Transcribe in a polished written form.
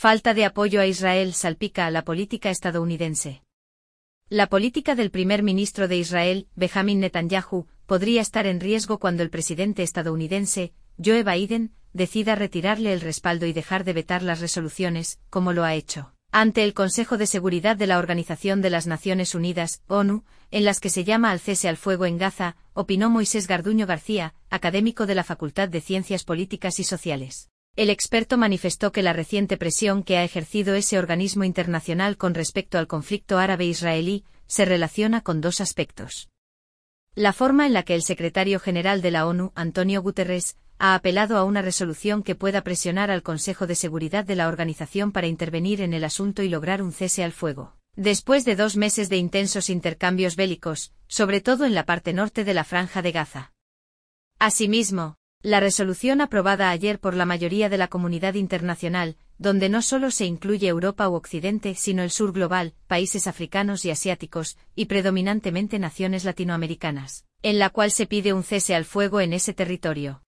Falta de apoyo a Israel salpica a la política estadounidense. La política del primer ministro de Israel, Benjamin Netanyahu, podría estar en riesgo cuando el presidente estadounidense, Joe Biden, decida retirarle el respaldo y dejar de vetar las resoluciones, como lo ha hecho, ante el Consejo de Seguridad de la Organización de las Naciones Unidas, ONU, en las que se llama al cese al fuego en Gaza, opinó Moisés Garduño García, académico de la Facultad de Ciencias Políticas y Sociales. El experto manifestó que la reciente presión que ha ejercido ese organismo internacional con respecto al conflicto árabe-israelí se relaciona con dos aspectos. La forma en la que el secretario general de la ONU, Antonio Guterres, ha apelado a una resolución que pueda presionar al Consejo de Seguridad de la organización para intervenir en el asunto y lograr un cese al fuego, después de 2 meses de intensos intercambios bélicos, sobre todo en la parte norte de la Franja de Gaza. Asimismo, la resolución aprobada ayer por la mayoría de la comunidad internacional, donde no solo se incluye Europa u Occidente sino el sur global, países africanos y asiáticos, y predominantemente naciones latinoamericanas, en la cual se pide un cese al fuego en ese territorio.